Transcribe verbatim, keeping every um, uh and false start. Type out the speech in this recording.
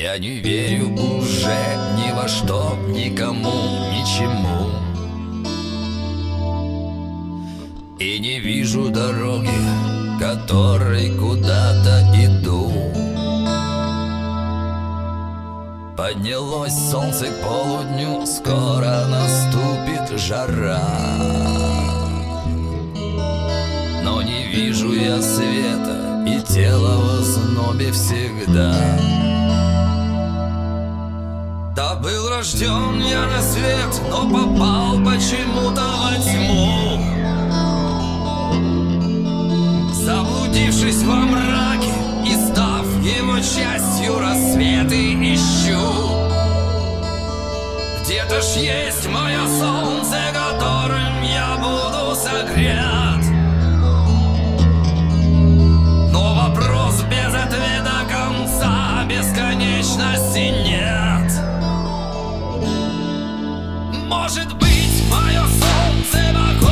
Я не верю уже ни во что, никому, ничему. И не вижу дороги, которой куда-то иду. Поднялось солнце к полудню, скоро наступит жара. Но не вижу я света, и тело в ознобе всегда. Да был рожден я на свет, но попал почему-то во тьму. Заблудившись во мраке и став его частью, рассветы ищу. Где-то ж есть мое солнце, которым я буду согрет. Но вопрос без ответа, конца бесконечности нет. Может быть, мое солнце вокруг